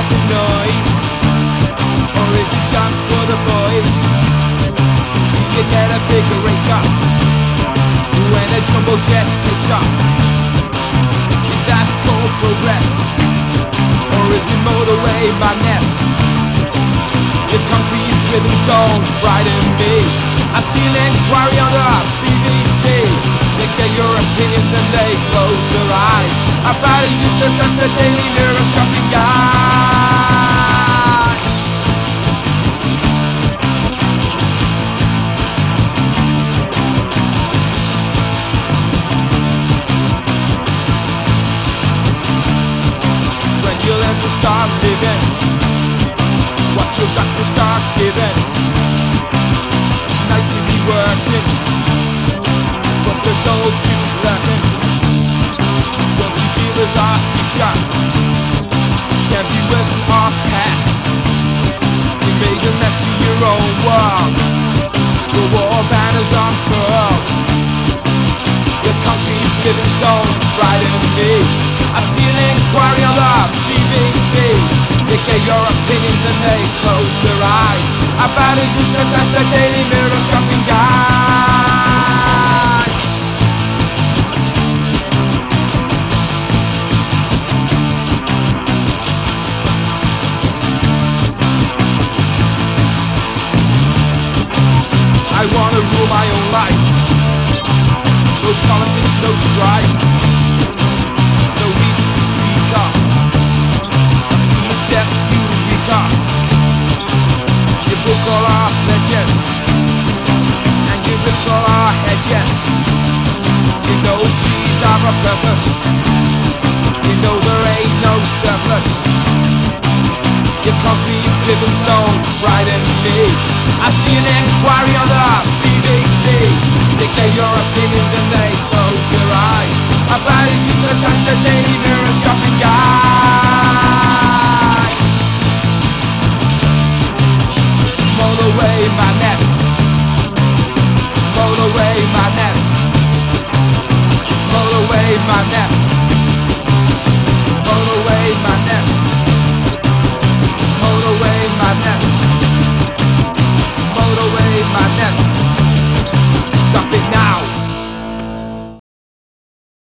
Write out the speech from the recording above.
better noise, or is it jumps for the boys? Do you get a bigger rake off when a jumbo jet takes off? Is that called progress, or is it motorway madness? Your concrete ribbon stone frighten me. I've seen an inquiry on the BBC. They get your opinion, then they close their eyes. About as useless as the Daily Mirror shopping guide. When you'll ever start living what you got to start giving. It's nice to be working, but the dull queue's lurking. Won't you give us our future? Can't be worse than our past. You made a mess of your own world. The war banners unfurled. Your concrete living stone frighten me. I've seen an inquiry on the BBC. They get your opinion, then they close their eyes. About as useless as the Daily Mirror shopping guide. I wanna rule my own life. No politics, no strife. No reason to speak of. Death you reek off. You broke all our pledges, and you ripped all our hedges. You know trees have a purpose. You know there ain't no surplus. Your concrete ribbons don't frighten me. I've seen an inquiry on the BBC. They get your opinion, then they close their eyes. About as useless as the Daily Mirror shopping guide. Motorway madness. Motorway madness. Motorway madness. Motorway madness. Motorway madness. Motorway madness.